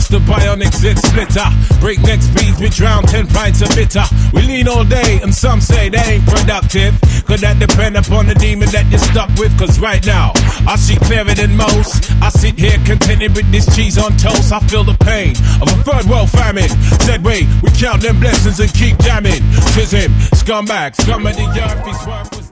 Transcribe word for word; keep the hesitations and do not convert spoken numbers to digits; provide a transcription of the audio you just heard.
It's the bionic zit splitter. Breakneck speeds, we drown ten pints of bitter. We lean all day and some say they ain't productive. Could that depend upon the demon that you're stuck with? Cause right now, I see clearer than most. I sit here contented with this cheese on toast. I feel the pain of a third world famine. Said wait, we count them blessings and keep jamming. Tis him, scumbag, scum of the earth, his worth was